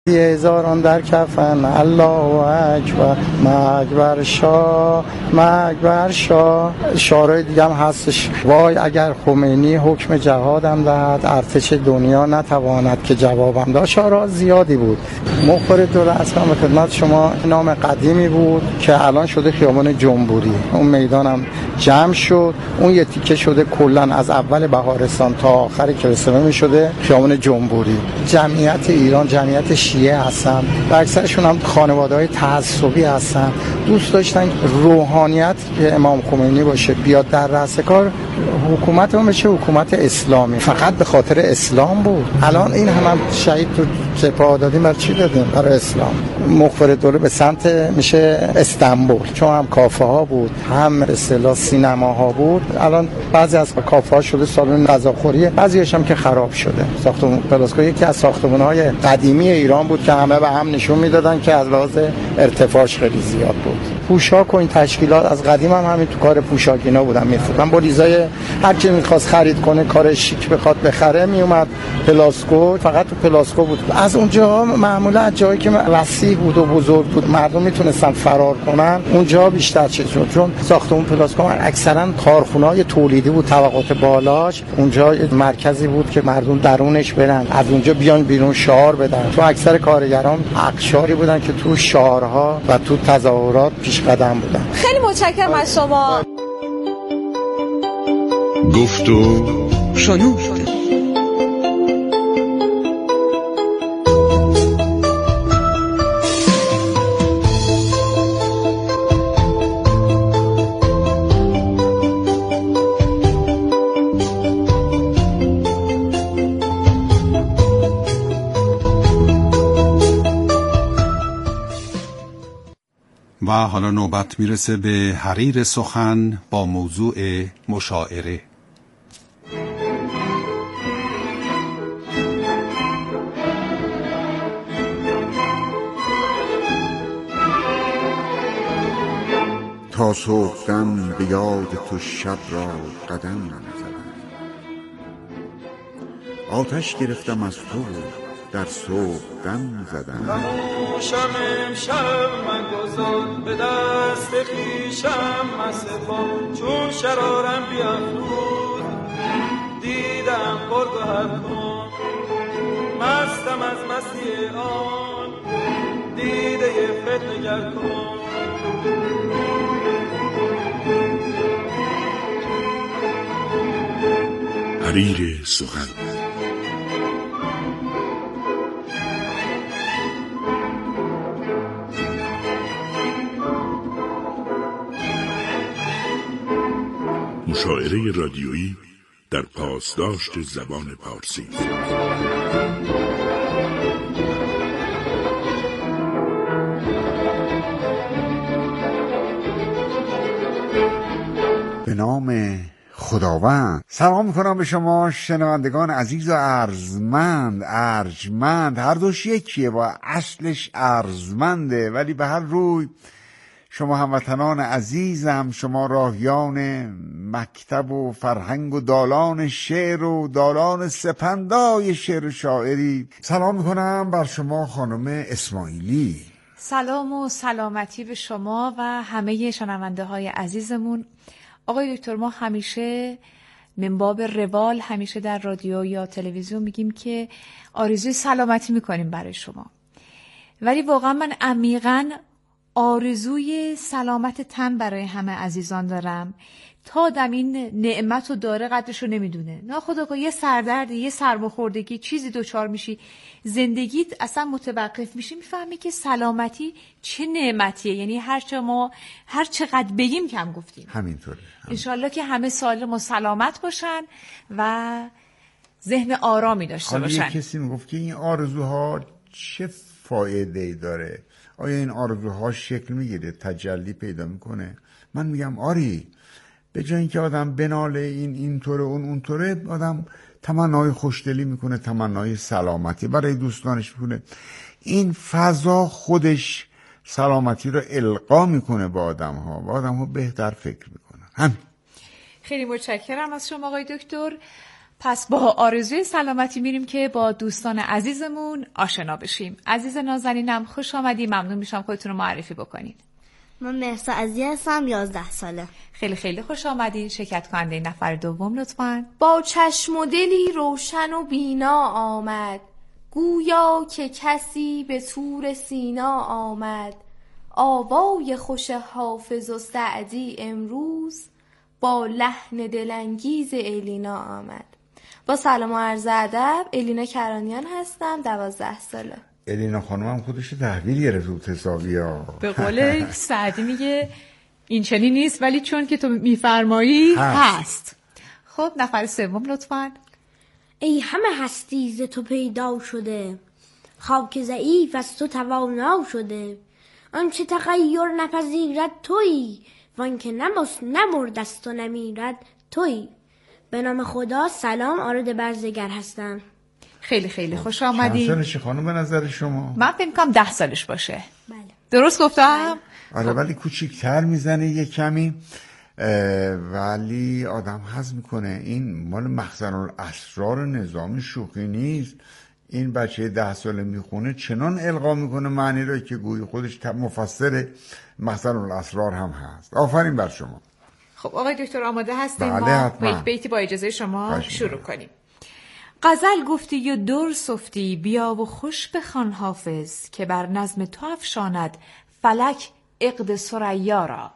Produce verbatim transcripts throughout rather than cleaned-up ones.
هزاران در کفن، الله اکبر، اکبر شاه، اکبر شاه. شعارهای دیگه هم هستش. وای اگر خمینی حکم جهادم دهد، ارتش دنیا نتواند که جوابم داد. شعارها زیادی بود. مخبر دوله اصلا به خدمت شما نام قدیمی بود که الان شده خیابان جمهوری. اون میدانم جمع شد، اون یه تیکه شده کلا از اول بهارستان تا آخر کلسمه شده خیابان جمهوری. جمعیت ایران جمعیت شیعه هستن و اکثرشون هم خانواده‌های تعصبی هستن. دوست داشتن روحانیت که امام خمینی باشه بیاد در رأس کار، حکومت اون بشه حکومت اسلامی. فقط به خاطر اسلام بود. الان این هم, هم شهید تو سپاه دادیم برای چی دادیم؟ برای اسلام. مخبر دوله به سمت میشه استانبول، چون هم کافه ها بود هم به اصطلاح سینما ها بود. الان بعضی از کافه ها شده سالن غذاخوری، بعضیش هم که خراب شده. ساختمون پلاسکو یکی از ساختمان‌های قدیمی ایران بود که همه به هم نشون میدادن که از لحاظ ارتفاعش خیلی زیاد بود. پوشاک و این تشکیلات از قدیم هم همین تو کار پوشاک اینا بودن میفروختن. با لیزای هر کی می‌خواست خرید کنه، کار شیک بخواد بخره میومد پلاسکو. فقط تو پلاسکو بود. از اونجا معمولا از جایی که وسیع بود و بزرگ بود مردم میتونستن فرار کنن، اونجا بیشتر چه شد. چون ساختمون پلاسکو اکثرا کارخونه‌های تولیدی بود، طبقات بالاش اونجا مرکزی بود که مردم درونش برن، از اونجا بیان بیرون شعار بدن. تو اکثر کارگران اقشاری بودن که تو شعارها و تو تظاهرات پیش قدم بودن. خیلی متشکرم از شما. گفت و شنود. و حالا نوبت میرسه به حریر سخن با موضوع مشاعره. تا صبحدم به یاد تو شب را قدم نزدم، آتش گرفتم از تو در صبحدم زدم. خاموشم امشب من گذار به دست خویشم مسپا، چون شرارم بیافروز دیدم پرگوهر کن، مستم از مستی آن دیده فتنگر کن. حریر سخن. مشاعره رادیویی در پاسداشت زبان پارسی. به نام خداوند. سلام میکنم به شما شنوندگان عزیز و ارجمند. ارجمند هر دوش یکیه و اصلش ارجمنده، ولی به هر روی شما هموطنان عزیزم، شما راهیان مکتب و فرهنگ و دالان شعر و دالان سپندای شعر و شاعری، سلام میکنم بر شما خانم اسماعیلی. سلام و سلامتی به شما و همه شنونده های عزیزمون. آقای دکتر، ما همیشه من باب روال همیشه در رادیو یا تلویزیون میگیم که آرزوی سلامتی میکنیم برای شما، ولی واقعا من عمیقاً آرزوی سلامت تن برای همه عزیزان دارم. تا آدم این نعمت رو داره قدرش رو نمیدونه. ناخودآگاه یه سردردی، یه سرماخوردگی، چیزی دوچار میشی، زندگیت اصلا متوقف میشی، میفهمی که سلامتی چه نعمتیه. یعنی هر چه ما هر چقدر بگیم کم گفتیم. همینطوره. انشالله که همه سالم و سلامت باشن و ذهن آرامی داشته باشن. حالا یه کسی میگفت که این آرزوها چه فایده‌ای داره؟ آیا این آرزوها شکل میگیره، تجلی پیدا میکنه؟ من میگم آری، به جای اینکه آدم بناله این اینطوره اون اونطوره، آدم تمنای خوشدلی میکنه، تمنای سلامتی برای دوستانش میکنه. این فضا خودش سلامتی رو القا میکنه با آدم ها و آدم ها بهتر فکر میکنن. همین. خیلی متشکرم از شما آقای دکتر. پس با آرزوی سلامتی میریم که با دوستان عزیزمون آشنا بشیم. عزیز نازنینم خوش آمدی، ممنون میشم خودتون رو معرفی بکنین. من مهسا عزیز هستم، یازده ساله. خیلی خیلی خوش آمدین. شرکت کننده نفر دوم لطفاً. با چشم و دلی روشن و بینا آمد، گویا که کسی به طور سینا آمد. آوای خوش حافظ و سعدی امروز، با لحن دلانگیز الینا آمد. با سلام و عرض ادب، الینا کرانیان هستم، دوازده ساله. الینا خانم هم خودش تحویل گرفت رو تساوی ها. به قول سعدی میگه این چنین نیست ولی چون که تو میفرمایی هست. هست. خب نفر سوم لطفاً. ای همه هستی ز تو پیدا شده، خاک ضعیف از تو توانا شده. آنچه تغییر نپذیرد تویی، وان که نمس نمردست و نمیرد تویی. به نام خدا. سلام، آرد برزگر هستم. خیلی خیلی خوش آمدی. چند سالشه خانم به نظر شما؟ من فکر می‌کنم ده سالش باشه. بله. درست گفتم؟ بله. آره ولی کوچیک‌تر میزنه یه کمی، ولی آدم حظ میکنه. این مال مخزن الاسرار نظامی شوخی نیست. این بچه ده ساله میخونه چنان القا میکنه معنی رو که گویی خودش مفسر مخزن الاسرار هم هست. آفرین بر شما. خب آقای دکتر آماده هستیم؟ بله، ما حتما. یک بیتی با اجازه شما شروع کنم. کنیم. غزل گفتی و در صفتی، بیا و خوش بخوان حافظ، که بر نظم تو افشاند فلک عقد ثریا را.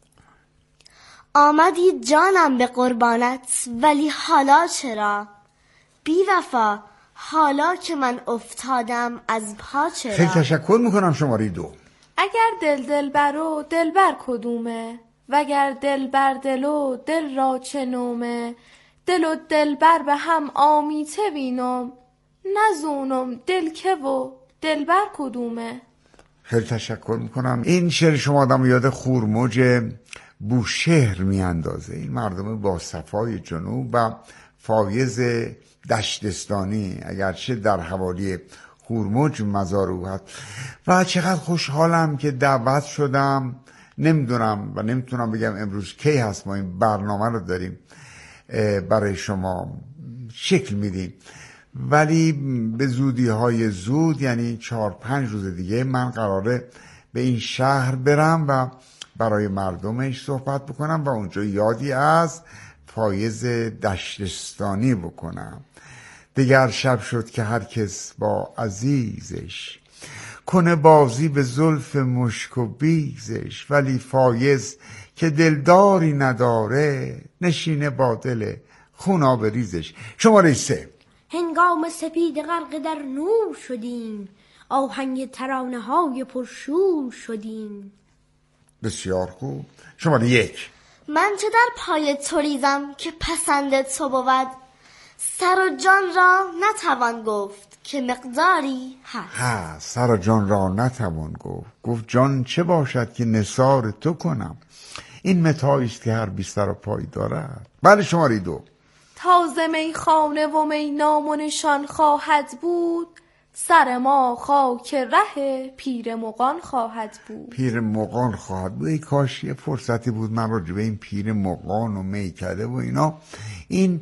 آمدی جانم به قربانت، ولی حالا چرا؟ بی وفا، حالا که من افتادم از پا چرا؟ خیلی تشکر میکنم. شماره دو. اگر دل دل برو دل بر کدومه، وگر دل بر دلو دل را چه نومه. دل و دل بر به هم آمیته بینم، نزونم دل که و دل بر کدومه. خیلی تشکر میکنم. این شعر شما آدم یاد خورموج بوشهر میاندازه. این مردم با صفای جنوب و فایز دشتستانی، اگرچه در حوالی خورموج مزار او هست. و چقدر خوشحالم که دعوت شدم. نمیدونم و نمیتونم بگم امروز کی هست ما این برنامه رو داریم برای شما شکل میدیم، ولی به زودی های زود، یعنی چهار پنج روز دیگه من قراره به این شهر برم و برای مردمش صحبت بکنم و اونجا یادی از فایز دشتستانی بکنم. دیگر شب شد که هر کس با عزیزش، کنه بازی به زلف مشک و بیزش. ولی فایز که دلداری نداره، نشینه با دل خوناب ریزش. شماره سه. هنگام سپید غرق در نور شدیم، آهنگ ترانه های پرشور شدیم. بسیار خوب. شماره یک. من چه در پای تو ریزم که پسند تو بود، سر و جان را نتوان گفت که مقداری هست. ها، سر و جان را نتوان گفت، گفت جان چه باشد که نثار تو کنم. این متاعی است که هر بی سر و پای دارد. بله شماره دو. تازه میخانه و می نام و نشان خواهد بود، سر ما خاک ره پیر مغان خواهد بود. پیر مغان خواهد بود. ای کاش یه فرصتی بود من راجع به این پیر مغان و میکده و اینا، این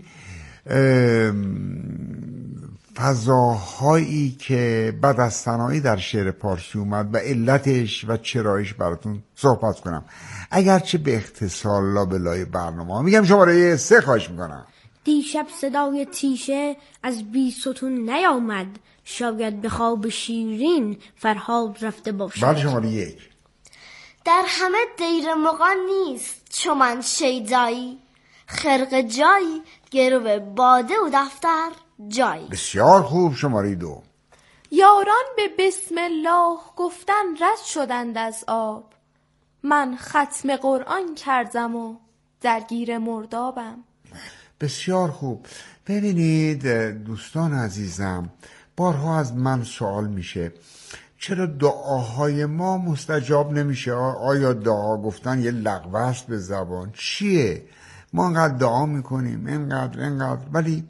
فضاهایی که بدستنایی در شعر پارسی اومد و علتش و چرایش براتون صحبت کنم، اگرچه به اختصار لابلای برنامه. میگم شماره سه. خواهش میکنم. دیشب صدای تیشه از بی ستون نیامد، شاید به خواب شیرین فرهاد رفته باشد. بعد شماره یک. در همه دیر مغان نیست چو من شیدایی، خرق جایی گرو باده و دفتر جایی. بسیار خوب. شماره دو. یاران به بسم الله گفتن رد شدند از آب، من ختم قرآن کردم و درگیر مردابم. بسیار خوب. ببینید دوستان عزیزم، بارها از من سوال میشه چرا دعاهای ما مستجاب نمیشه؟ آیا دعا گفتن یه لغو است به زبان؟ چیه؟ ما انقدر دعا میکنیم، انقدر انقدر، ولی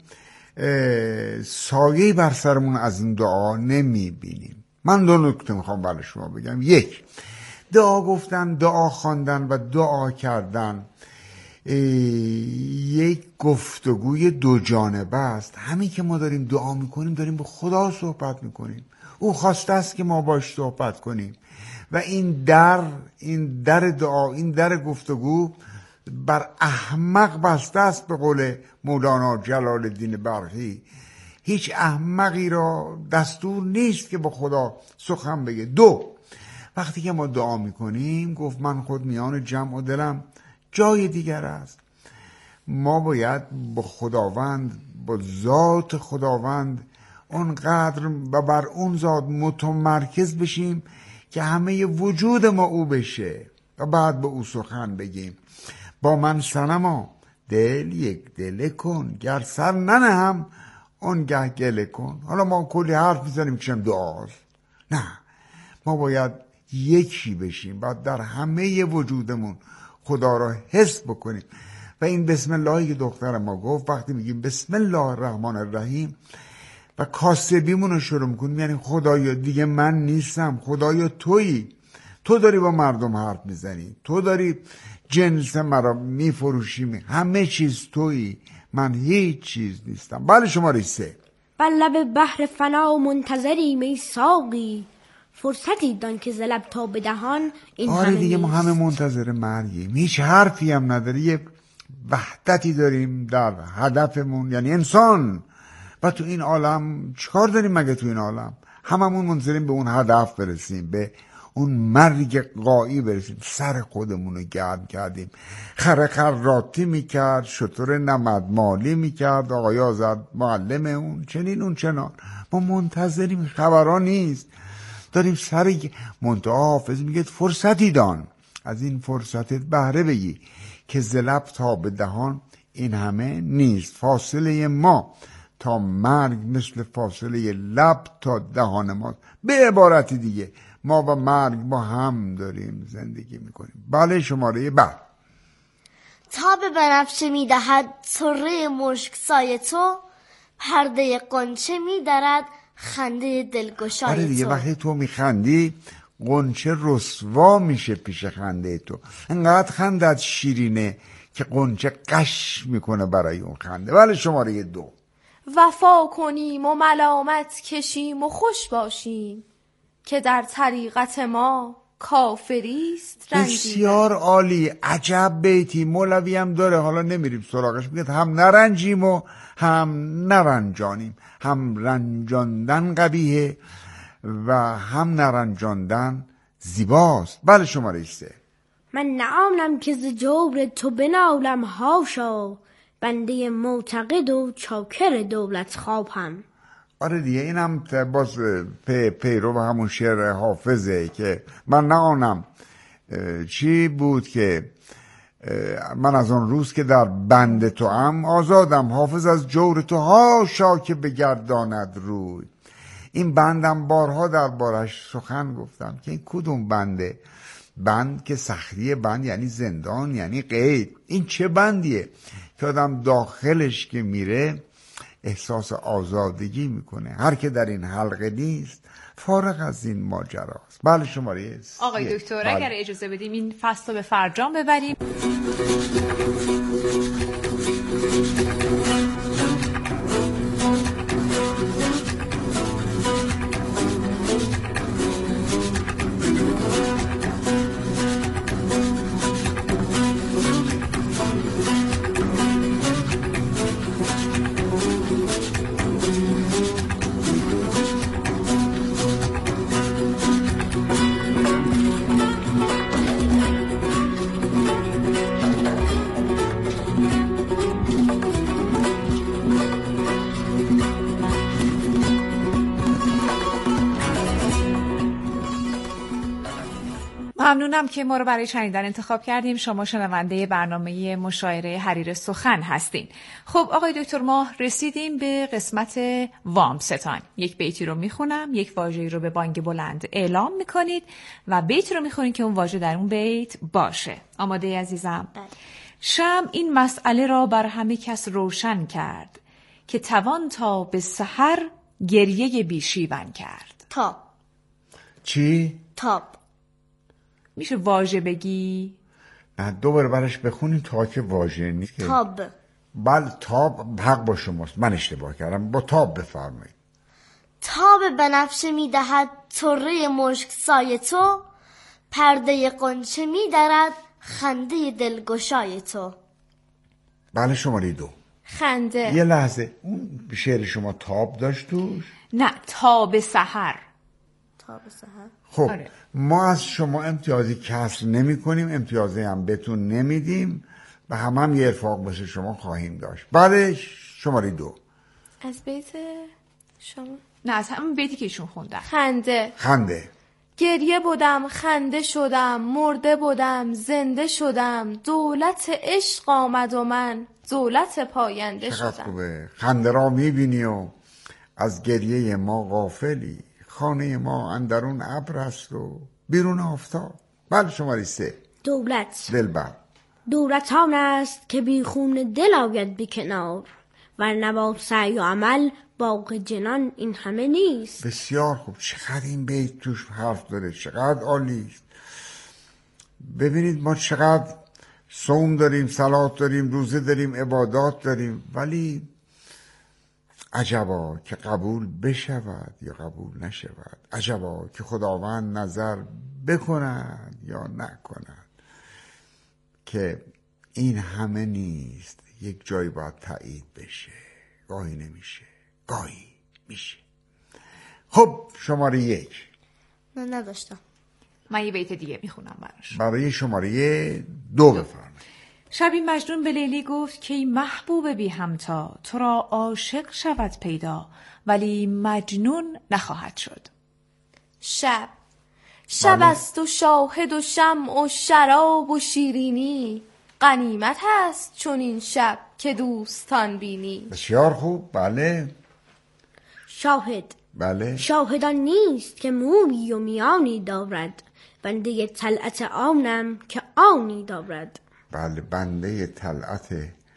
سایه بر سرمون از این دعا نمیبینیم. من دو نکته میخوام برای شما بگم. یک، دعا گفتن، دعا خواندن و دعا کردن یک گفتگوی دو جانبه است. همین که ما داریم دعا میکنیم داریم با خدا صحبت میکنیم. او خواسته است که ما باش صحبت کنیم و این در این در دعا، این در گفتگو بر احمق بسته است. به قول مولانا جلال الدین برخی، هیچ احمقی را دستور نیست که با خدا سخن بگه. دو، وقتی که ما دعا میکنیم، گفت من خود میان جمع و دلم جای دیگر است. ما باید با خداوند، با ذات خداوند اونقدر و بر اون ذات متمرکز بشیم که همه وجود ما او بشه و بعد به او سخن بگیم. با من صنما دل یک دل کن، گر سر ننهم اون گه گله کن. حالا ما کلی حرف میزنیم که دعاست. نه، ما باید یکی بشیم، باید در همه وجودمون خدا را حس بکنیم. و این بسم اللهی که دختر ما گفت، وقتی میگیم بسم الله الرحمن الرحیم و کاسبیمون رو شروع میکنیم، یعنی خدایا دیگه من نیستم، خدایا تویی، تو داری با مردم حرف میزنی، تو داری جنس مرا میفروشی، همه چیز تویی، من هیچ چیز نیستم. بله شماره سه. بر لب بحر فنا منتظریم ای ساقی، فرصتی دان که ز لب تا به دهان این همه. آره دیگه، ما همه منتظر مرگیم، هیچ حرفی هم نداری، یه وحدتی داریم در هدفمون، یعنی انسان. و تو این عالم چیکار داریم مگه؟ تو این عالم هممون منتظریم به اون هدف برسیم، به اون مرگ غایی برسیم. سر خودمون رو گرم کردیم، خره خراتی میکرد، شطور نمدمالی میکرد، آقای آزاد معلم اون چنین اون چنان. ما منتظریم، خبران نیست، داریم سر منتها. حافظ میگه فرصتی دان، از این فرصتت بهره بگی، که ز لب تا به دهان این همه نیست. فاصله ما تا مرگ مثل فاصله لب تا دهان ما. به عبارت دیگه ما با مرگ با هم داریم زندگی میکنیم. بله شماره بعد. تا به بنفشه میدهد سره مشک سای تو، پرده قنچه میدرد خنده دلگشای تو. آره دیگه، وقتی تو میخندی قنچه رسوا میشه پیش خنده تو. انقدر خندت شیرینه که قنچه قش میکنه برای اون خنده. بله شماره دو. وفا کنیم و ملامت کشیم و خوش باشیم، که در طریقت ما کافریست رنجیدن. بسیار عالی، عجب بیتی. مولوی هم داره، حالا نمیریم سراغش. میگه هم نرنجیم و هم نرنجانیم. هم رنجاندن قبیحه و هم نرنجاندن زیباست. بله شماره سه. من نعانم که ز جور تو بنالم هاشا، بنده معتقد و چاکر دولت خوابم. آره دیگه، اینم باز پی پیرو همون شعر حافظه که من نعانم چی بود که من از اون روز که در بند تو ام آزادم، حافظ از جور تو هاشا که بگرداند روی. این بندم بارها در بارش سخن گفتم که این کدوم بنده؟ بند که سختی بند یعنی زندان، یعنی قید. این چه بندیه که آدم داخلش که میره احساس آزادگی میکنه؟ هر که در این حلقه نیست فارغ از این ماجراست. بله شماره آقای دکتر بله. اگر اجازه بدیم این فصل رو به فرجام ببریم. ممنونم که ما رو برای شنیدن انتخاب کردیم. شما شنونده برنامه مشاعره حریر سخن هستین. خب آقای دکتر، ما رسیدیم به قسمت وامستان. یک بیتی رو میخونم، یک واژه‌ای رو به بانگ بلند اعلام میکنید و بیتی رو میخونید که اون واژه در اون بیت باشه. آماده عزیزم؟ بله. شمع این مسئله را بر همه کس روشن کرد، که توان تا به سحر گریه بیشیون کرد. تاب. چی؟ تاب. میشه واژه بگی؟ نه دوباره برش بخونیم تا که واژه نیست. تاب. بله تاب حق با شماست، من اشتباه کردم، با تاب بفرمایید. تاب بنفشه میدهد طره مشک سای تو، پرده قنچه میدرد خنده دلگشای تو. بله شماره دو. خنده. یه لحظه، اون شعر شما تاب داشت توش؟ نه تاب سحر. تاب سحر. خب آره. ما از شما امتیازی کسر نمی کنیم، امتیازی هم بهتون نمیدیم و هم هم یه ارفاق بسه شما خواهیم داشت. بله شماره دو. از بیت شما؟ نه از همون بیتی که ایشون خوندن. خنده. خنده. گریه بودم خنده شدم، مرده بودم زنده شدم، دولت عشق آمد و من دولت پاینده چقدر شدم. خوبه. خنده را میبینی و از گریه ما غافلی، خانه ما اندرون ابر است و بیرون آفتاب. بله شماره سه. دولت. دلبر. دولت آن است که بی خون دل آید بی کنار، ورنه با سعی و عمل باغ جنان این همه نیست. بسیار خوب. چقدر این بیت توش حرف داره، چقدر عالی است. ببینید ما چقدر صوم داریم، صلات داریم، روزه داریم، عبادات داریم، ولی عجبا که قبول بشود یا قبول نشود، عجبا که خداوند نظر بکند یا نکند، که این همه نیست، یک جایی باید تایید بشه، گاهی نمیشه، گاهی میشه. خب شماره یک. نه نداشتم. من یه بیت دیگه میخونم براش. برای شماره دو بفرمایید. شبی مجنون به لیلی گفت که ای محبوب بی همتا، تو را عاشق شود پیدا ولی مجنون نخواهد شد. شب. شب بله. است و شاهد و شمع و شراب و شیرینی، غنیمت است چون این شب که دوستان بینی. بسیار خوب. بله شاهد. بله. شاهدان نیست که مومی و میانی دارد، بنده طلعت آنم که آنی دارد. بله بنده طلعت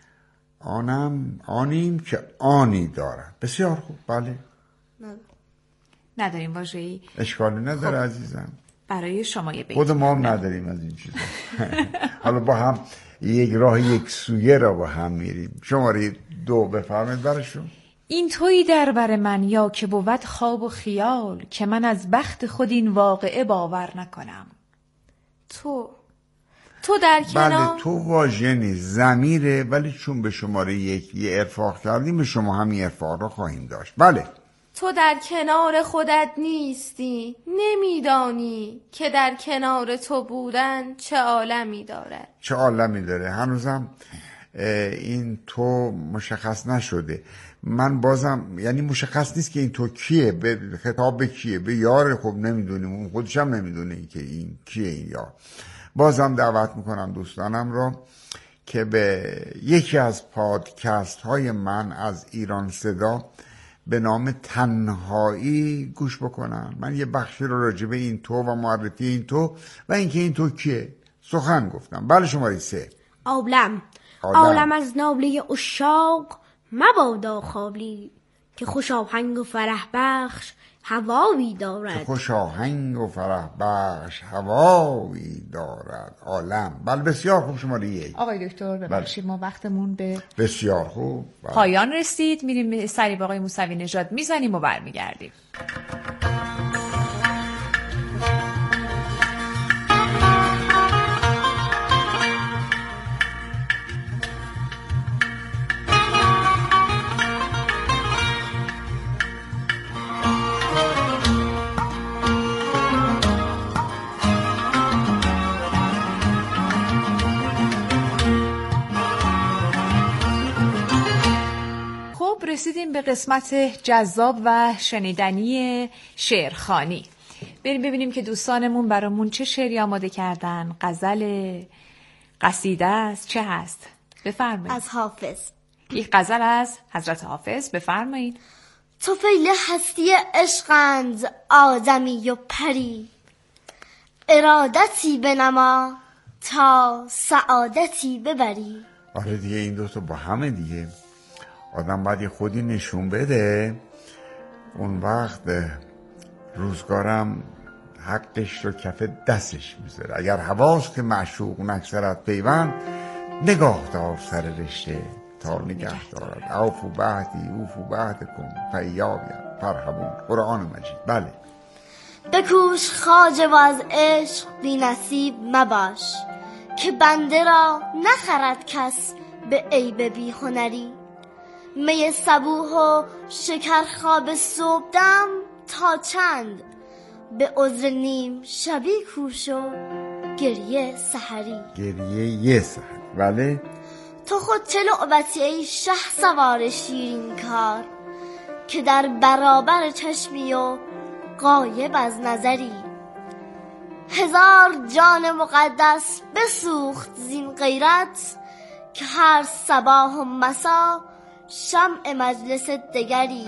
آنم آنیم که آنی دارد. بسیار خوب. بله نداریم واژه‌ای؟ اشکالی نداره. خب. عزیزم برای شما یه بیت خود ما هم نداریم از این چیزا. حالا با هم یک راه یک سویه را با هم میریم. شماره دو بفرمایید براشون. این تویی در بر من یا که بود خواب و خیال، که من از بخت خود این واقعه باور نکنم. تو تو در کنار. بله تو واژه نیست، ضمیره، ولی چون به شماره یک یه ارفاق کردیم به شما هم یه ارفاق را خواهیم داشت. بله تو در کنار خودت نیستی، نمیدانی که در کنار تو بودن چه عالمی دارد. چه عالمی داره. هنوزم این تو مشخص نشده. من بازم یعنی مشخص نیست که این تو کیه، به خطاب به کیه، به یار. خب نمیدونیم، اون خودش هم نمیدونه که این کیه این یار. بازم دعوت میکنم دوستانم را که به یکی از پادکست های من از ایران صدا به نام تنهایی گوش بکنن. من یه بخشی رو راجع به این تو و معرفی این تو و اینکه این تو کیه سخن گفتم. بله شماره سه. عالم. عالم از نابله اشاق مبادا خالی، که خوش آهنگ و فرح بخش هوایی دارد. که خوش آهنگ و فرح بخش هوایی دارد عالم. بله بسیار خوب. شماره یک. آقای دکتر ببخشید ما وقتمون به بسیار خوب بله. پایان رسید. میریم سری با آقای موسوی نژاد میزنیم و برمیگردیم. رسیدیم به قسمت جذاب و شنیدنی شعرخوانی. بریم ببینیم که دوستانمون برامون چه شعری آماده کردن. غزل، قصیده است، چه هست؟ بفرمایید. از حافظ. یک غزل از حضرت حافظ، بفرمایید. طفیل هستی عشقند آدمی و پری، ارادتی بنما تا سعادتی ببری. آره دیگه این دوتا با همه دیگه. آدم باید یه خودی نشون بده، اون وقت روزگارم حقش رو کف دستش میذاره. اگر حواس که معشوق نکسرت پیوند، نگاه دار سر رشته تا نگه دارد. اوفو بعدی اوفو بعد کن فیابیم فرهبون. قرآن مجید. بله. بکوش خواجه و از عشق بی نصیب مباش، که بنده را نخرد کس به عیب بی هنری. می صبوح و شکر خواب صبحدم تا چند، به عذر نیم شبی کوش و گریه سحری. گریه یه سحری. بله. تو خود چه لعبتی ای شه سوار شیرین کار، که در برابر چشمی و غایب از نظری. هزار جان مقدس بسوخت زین غیرت، که هر صباح و مسا شمع مجلس دگری.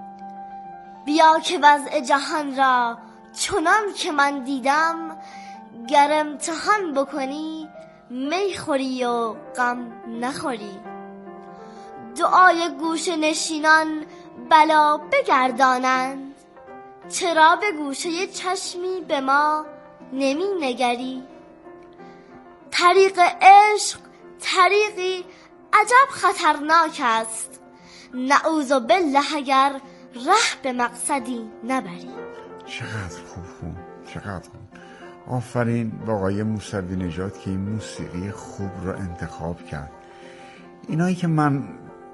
بیا که وضع جهان را چنان که من دیدم، گر امتحان بکنی می خوری و غم نخوری. دعای گوش نشینان بلا بگردانند، چرا به گوشه چشمی به ما نمی نگری. طریق عشق طریقی عجب خطرناک است، نعوذ بالله اگر ره به مقصدی نبری. چقدر خوب خوب چقدر خوب. آفرین با آقای موسوی نژاد که این موسیقی خوب رو انتخاب کرد. اینایی که من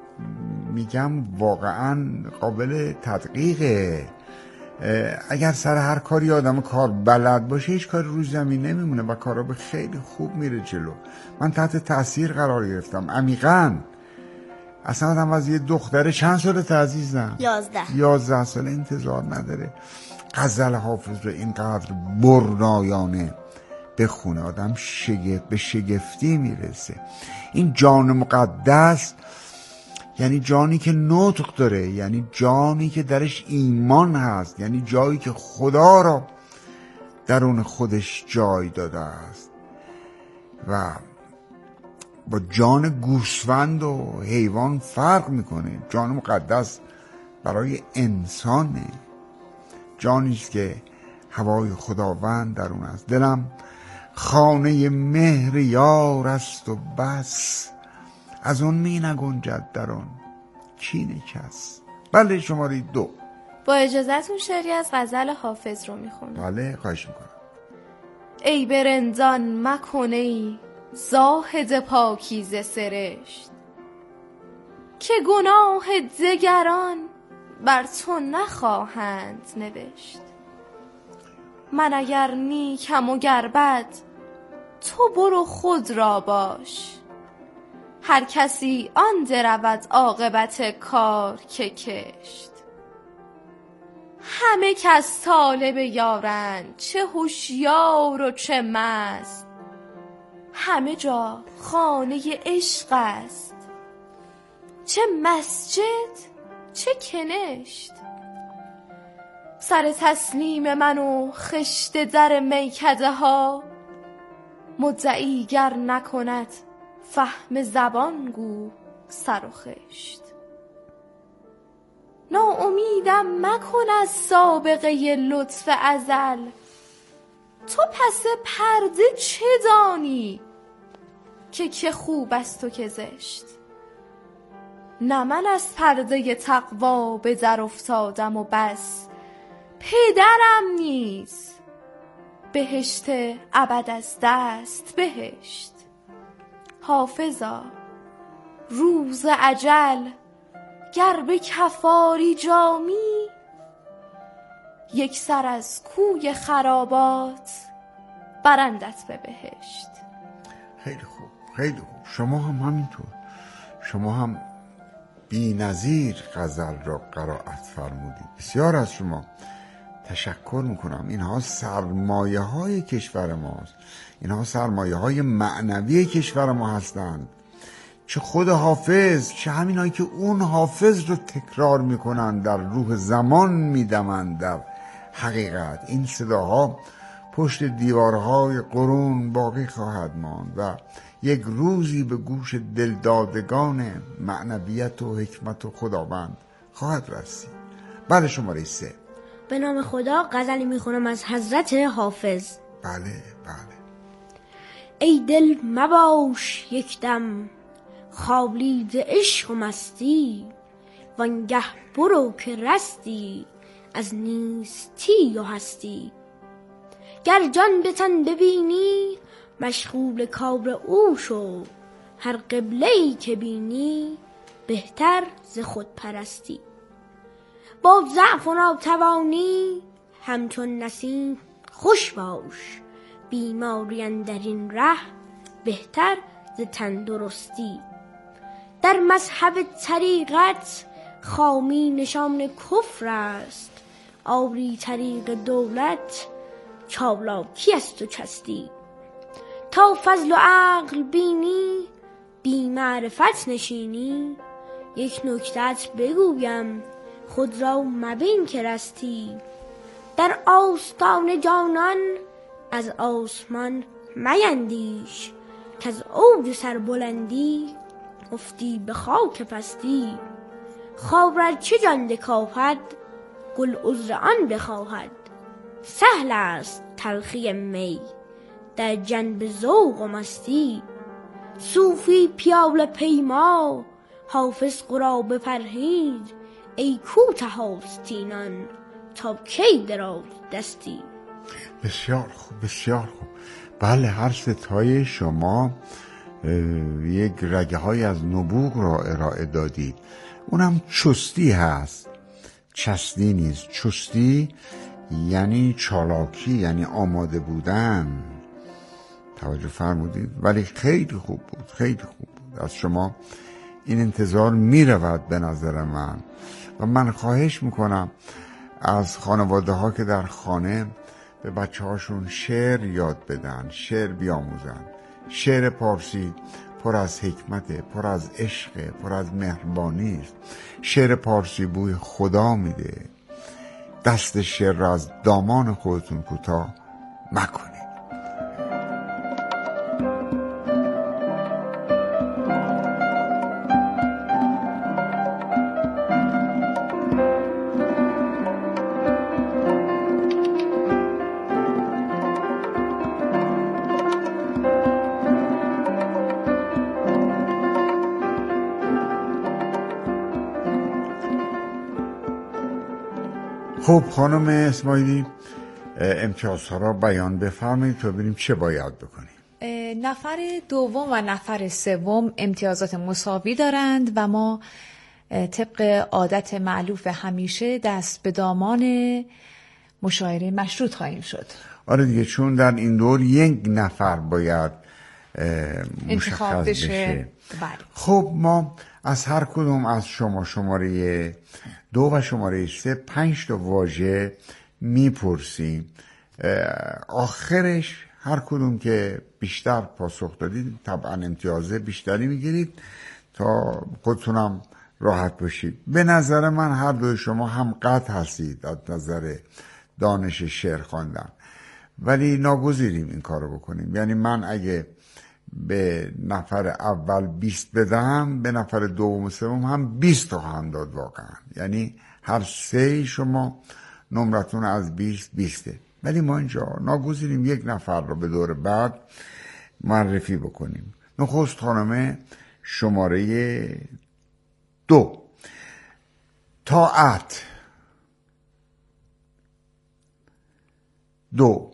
میگم واقعا قابل تدقیقه. اگر سر هر کاری آدم کار بلد باشه، هیچ کاری روی زمین نمیمونه و کارا به خیلی خوب میره جلو. من تحت تاثیر قرار گرفتم عمیقاً. اصلا آدم از یه دختره چند ساله عزیزم؟ یازده یازده ساله انتظار نداره غزل حافظ رو اینقدر برنایانه بخونه. آدم شگفت به شگفتی میرسه. این جان مقدس یعنی جانی که نطق داره، یعنی جانی که درش ایمان هست، یعنی جایی که خدا را درون خودش جای داده است و با جان گوسفند و حیوان فرق میکنه. جان مقدس برای انسانه، جانیست که هوای خداوند درون است. دلم خانه مهر یار است و بس، از اون می نگنجد در آن کین کس. بله شماره دو. با اجازتون شعری از غزل حافظ رو میخونم. بله خواهش میکنم. ای برندان مکنه ای زاهد پاکیزه سرشت، که گناه دگران بر تو نخواهند نوشت. من اگر نیکم و گر بد تو برو خود را باش، هر کسی آن درود عاقبت کار که کشت. همه کس طالب یارند، چه هوشیار و چه مست، همه جا خانه عشق است، چه مسجد چه کنشت. سر تسلیم من و خشت در میکده ها، مدعی گر نکند فهم زبان گو سر و خشت. ناامیدم مکن از سابقه لطف ازل، تو پس پرده چه دانی که که خوب است و که زشت. نه من از پرده تقوا به در افتادم و بس، پدرم نیز بهشت ابد از دست بهشت. حافظا روز اجل گر به کفاری جامی، یک سر از کوی خرابات برندت به بهشت. خیلی خوب خیلی خوب. شما هم همینطور، شما هم بی نظیر غزل را قرائت فرمودید. بسیار از شما تشکر میکنم. اینها سرمایه های کشور ماست، اینها سرمایه های معنوی کشور ما هستند. چه خود حافظ، چه همینایی که اون حافظ رو تکرار میکنن، در روح زمان میدمند. در حقیقت این صداها پشت دیوارهای قرون باقی خواهد ماند و یک روزی به گوش دلدادگان معنویت و حکمت و خداوند خواهد رسید. بله شماره سه. به نام خدا غزلی میخونم از حضرت حافظ. بله بله. ای دل مباش یک دم خالی ز عشق و مستی، وانگه برو که رستی از نیستی و هستی. گر جان به تن ببینی مشغول کار او شو، هر قبله‌ای که بینی بهتر ز خود پرستی. با ضعف و ناتوانی همچون نسیم خوش باش، بیماری اندر این ره بهتر ز تندرستی. در مذهب طریقت خامی نشان کفر است، آری طریق دولت چالاکی است و چستی. تا فضل و عقل بینی بی معرفت نشینی، یک نکتت بگویم خود را مبین که رستی. در آستان جانان از آسمان میندیش، که از اوج سربلندی افتی به خاک پستی. خاور چه جان دکاهد گل عذر آن بخواهد، سهل است تلخی می در جنب ذوق و مستی. صوفی پیاله پیما حافظ قرابه پرهیز، ای کوته آستینان تا کی دراز دستی. بسیار خوب بسیار خوب. بله، هر ستای شما یک رگه های از نبوغ را ارائه دادید. اونم چستی هست، چستی نیست. چستی یعنی چالاکی، یعنی آماده بودن. توجه فرمودید؟ ولی خیلی خوب بود، خیلی خوب بود. از شما این انتظار می رود به نظر من. و من خواهش میکنم از خانواده ها که در خانه به بچه هاشون شعر یاد بدن، شعر بیاموزن. شعر پارسی پر از حکمت، پر از عشق، پر از مهربانی است. شعر پارسی بوی خدا میده. دست شعر را از دامان خودتون کوتاه مکنید. خب خانم اسماعیلی، امتیازها را بیان بفرمایید تا ببینیم چه باید بکنیم. نفر دوم و نفر سوم امتیازات مساوی دارند و ما طبق عادت مألوف همیشه دست به دامان مشاعره مشروط خواهیم شد. آره دیگه، چون در این دور یک نفر باید مشخص بشه, بشه. خب ما از هر کدوم از شما شماره دو و شماره سه پنج تا واژه میپرسیم. آخرش هر کدوم که بیشتر پاسخ دادید طبعا امتیاز بیشتری میگیرید تا خودتونم راحت باشید. به نظر من هر دوی شما هم قد هستید از نظر دانش شعر خواندن، ولی ناگزیریم این کارو بکنیم. یعنی من اگه به نفر اول بیست بدم، به نفر دوم و سوم هم بیست خواهم داد واقعا. یعنی هر سه شما نمرتون از بیست بیسته. ولی ما اینجا ناگزیریم یک نفر رو به دور بعد معرفی بکنیم. نخست خانم شماره دو، طاعت. دو،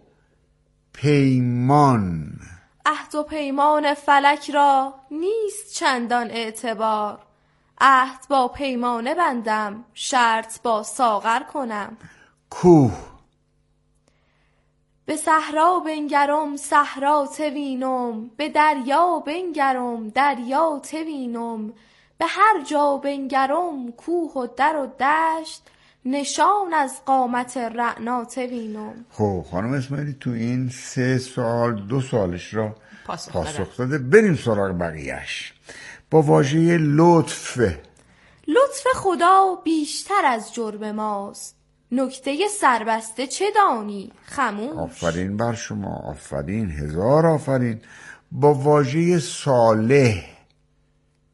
پیمان. عهد و پیمان فلک را نیست چندان اعتبار، عهد با پیمانه بندم شرط با ساغر کنم. کوه. به صحرا بنگرم صحرا توینم، به دریا بنگرم دریا توینم، به هر جا بنگرم کوه و در و دشت، نشان از قامت رعنا توینم. خب خانم اسماعیلی تو این سه سوال دو سالش را پاسخ, پاسخ داده. بریم سراغ بقیهش. با واژه لطف. لطف خدا بیشتر از جرم ماست، نکته سربسته چه دانی خموش. آفرین بر شما، آفرین، هزار آفرین. با واژه صالح.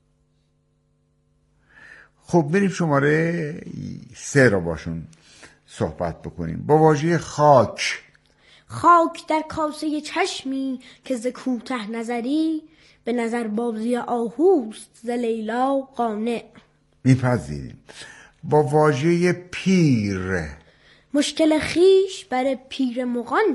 خب بریم شماره سه را باشون صحبت بکنیم. با واژه خاک. خاک در کاسه چشمی که ز کوته نظری، به نظر بازی آهوست ز لیلا قانع. میپذیریم. با واژه پیر. مشکل خیش بر پیر مغان